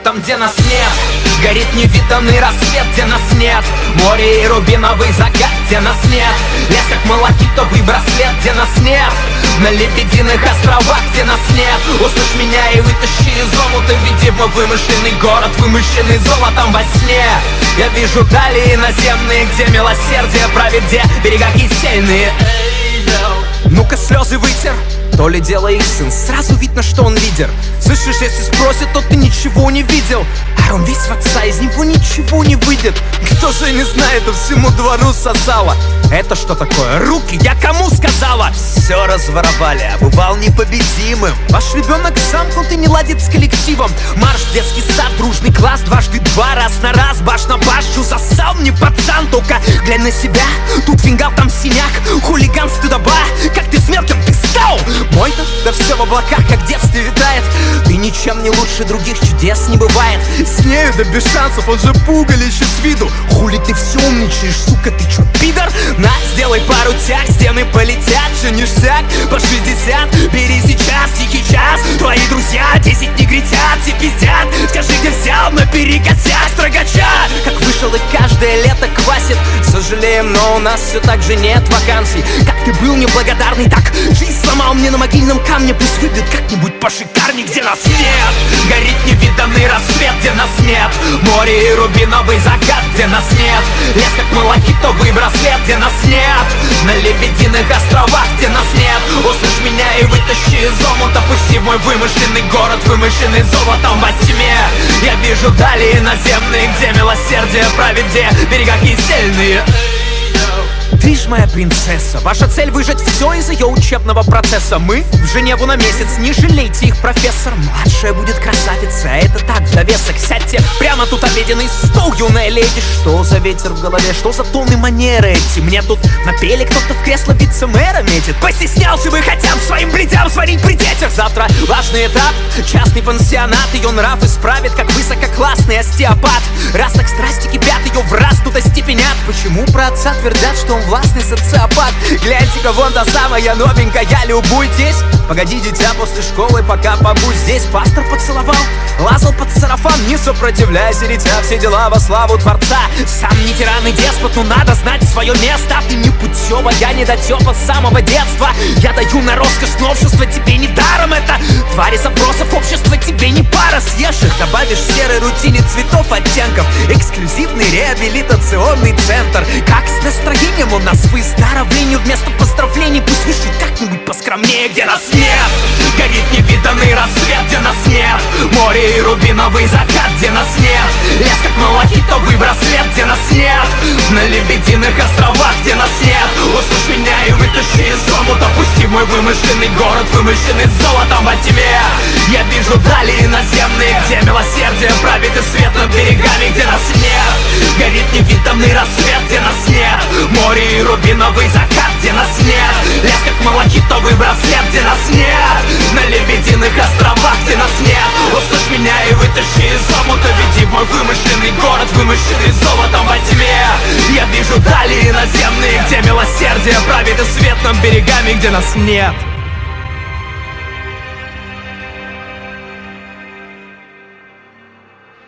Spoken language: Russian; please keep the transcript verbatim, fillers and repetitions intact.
там, где нас нет. Горит невиданный рассвет, где нас нет. Море и рубиновый закат, где нас нет. Лес как малахитовый браслет, где нас нет. На лебединых островах, где нас нет. Услышь меня и вытащи из омута. Веди в мой вымышленный город, вымышленный золотом во сне. Я вижу дали иноземные, где милосердие правит, где берега кисельные. Ну-ка слезы вытер, то ли дело их сын. Сразу видно, что он лидер. Слышишь, если спросят, то ты ничего не видел. А он весь в отца, из него ничего не выйдет. Кто же не знает, а всему двору сосало. Это что такое? Руки, я кому сказала? Все разворовали, а бывал непобедимым. Ваш ребенок замкнут и не ладит с коллективом. Марш в детский сад, дружный класс, дважды два, раз на раз, баш на баш. Чу засал мне пацан, только глянь на себя. Тут фингал, там синяк, хулиган стыдоба. Как ты с мелким, ты стал? Мой-то, да все в облаках, как в детстве витает. Ты ничем не лучше других, чудес не бывает. С нею да без шансов, он же пугалище с виду. Хули ты все умничаешь, сука, ты чё, пидор? На, сделай пару тяг, стены полетят, же ништяк. По шестьдесят, бери сейчас, тихий час. Твои друзья десять негритят, все пиздят. Скажи, где взял, наперекосяк строгача. Как вышел и каждое лето квасит. Сожалеем, но у нас все так же нет вакансий. Как ты был неблагодарный, так жизнь сломал мне на могильном камне. Пусть выбьет как-нибудь пошикарней, где нас нет. Горит невиданный рассвет, где нас нет. Море и рубиновый закат, где нас нет. Лес как малахитовый браслет, где нас нет. На лебединых островах, где нас нет. Услышь меня и вытащи из омута. Пусти в мой вымышленный город, вымышленный золотом во тьме. Я вижу дали иноземные, где милосердие правит, где берега кисельные. Ты ж моя принцесса, ваша цель выжать все из ее учебного процесса. Мы в Женеву на месяц, не жалейте их, профессор. Младшая будет красавица, а это так, в довесок. Сядьте прямо тут обеденный стол, юная леди. Что за ветер в голове, что за тон и манеры эти? Мне тут напели, кто-то в кресло вице-мэра метит. Постеснялся бы хотя бы своим бледям сварить при детях. Завтра важный этап, частный пансионат. Ее нрав исправит, как высококлассный остеопат. Раз так страсти кипят, ее в раз тут остепенят. Почему про отца твердят, что он властный социопат? Гляньте-ка, вон та самая новенькая, любуйтесь. Погоди, дитя, после школы пока побудь здесь. Пастор поцеловал, лазал под сарафан. Не сопротивляйся, дитя, все дела во славу Творца. Сам не тиран и деспот, но надо знать свое место. Ты не путева, я недотепа с самого детства. Я даю на роскошь новшества, тебе не даром это. Твари запросов общества, тебе не пара. Съешь их, добавишь в серой рутине цветов, оттенков. Эксклюзивный реабилитационный центр. Как с настроением у нас выздоровлению? Вместо поздравлений пусть вышли как-нибудь поскромнее, где нас нет. Горит невиданный рассвет, где нас нет. Море и рубиновый закат, где нас нет. Лес как малахитовый браслет, где нас нет. На лебединых островах, где нас нет. Услышь меня и вытащи из омута. Пусти в мой вымышленный город, вымышленный золотом во тьме. Я вижу дали иноземные, где милосердие правит и свет над берегами, где нас нет. Горит невиданный рассвет, где нас нет. Море и рубиновый закат, где нас нет. Лес как малахитовый браслет, где нас нет. На лебединых островах, где нас нет. Услышь меня и вытащи из омута. Веди в мой вымышленный город, вымышленный золотом во тьме. Я вижу дали иноземные, где милосердие правит и свет над берегами, где нас нет.